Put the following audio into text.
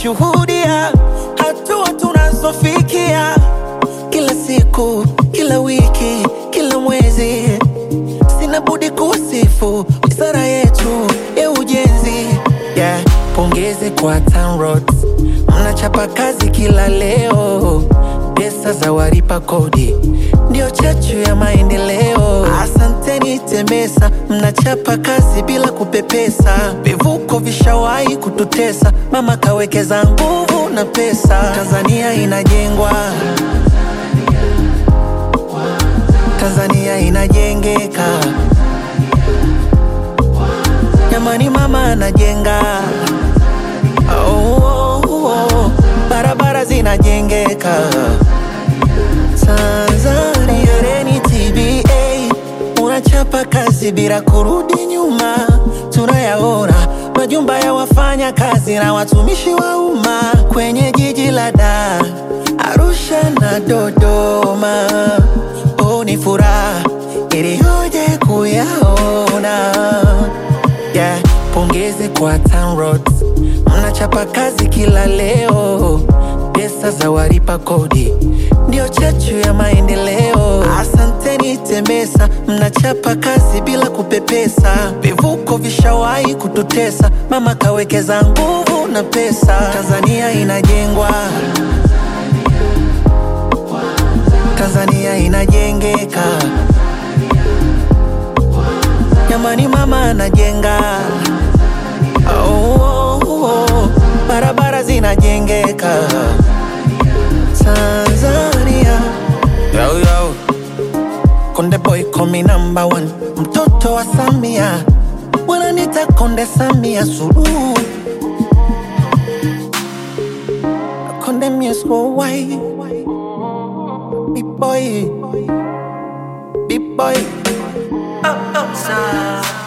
wanashuhudia hatua tunazofikia, kila siku, kila wiki, kila mwezi. Sina budi kusifu wizara yetu ya ujenzi, yeah. Pongezi kwa TANROADS, mnachapa kazi kila leo. Pesa za walipa kodi ndio chachu ya maendeleo. Asanteni TEMESA, mnachapa kazi bila kupepesa. Vivuko vishawahi kututesa, mama kawekeza nguvu na pesa. Tanzania inajengwa, Tanzania inajengeka. Jamani, mama anajenga. Barabara zinajengeka. Tanzania Reni TBA, unachapa kazi bila kurudi nyuma. Tunayaona majumba ya wafanya kazi na watumishi wa umma kwenye jiji la Dar, Arusha na Dodoma. Ni furaha iliyoje kuyaona, yeah. Pongezi kwa TANROADS, mnachapa kazi kila leo. Pesa za walipa kodi ndio chachu ya maendeleo. Asanteni TEMESA, mnachapa kazi bila kupepesa. Vivuko vishawahi kututesa, mama kawekeza nguvu na pesa. Tanzania inajengwa, Tanzania inajengeka. Jamani, mama anajenga. Barabara zinajengeka. Tanzania, yo yo, Konde Boy call me number one. Mtoto wa Samia, wananiita Konde Samia Suluhu. Konde Music Worldwide. Big boy, big boy.